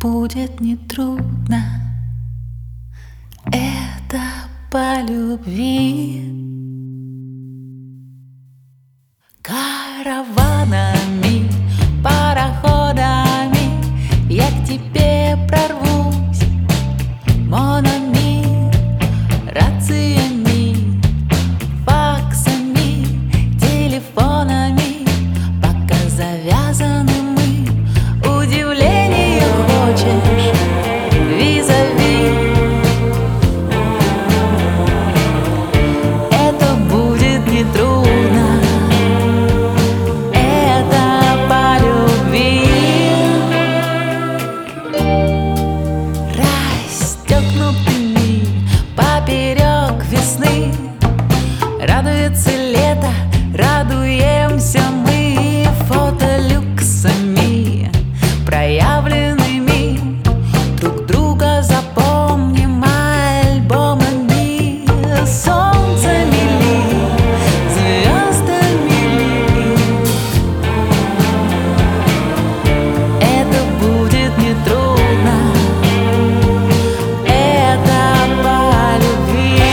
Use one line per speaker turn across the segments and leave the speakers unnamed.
будет нетрудно. Это по любви. Караванами, пароходами я к тебе прорвусь. Mon ami, рациями, факсами, телефонами, пока завязаны мы. Удивление хочешь, визави. Это будет нетрудно. Это по любви. Расстегнутыми поперек весны радуется лето, радуемся мы фотолюксами, проявленными друг друга запомним альбомами. Солнце мили, звездами ли. Это будет нетрудно. Это по любви.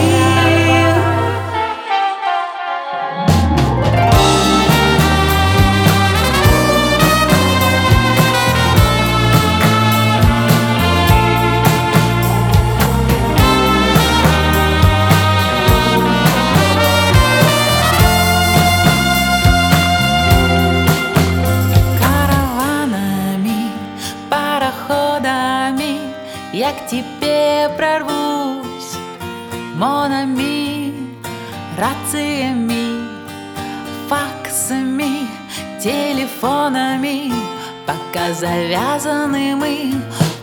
Караванами, пароходами я к тебе прорвусь. Mon ami, рациями, факсами, телефонами, пока завязаны мы.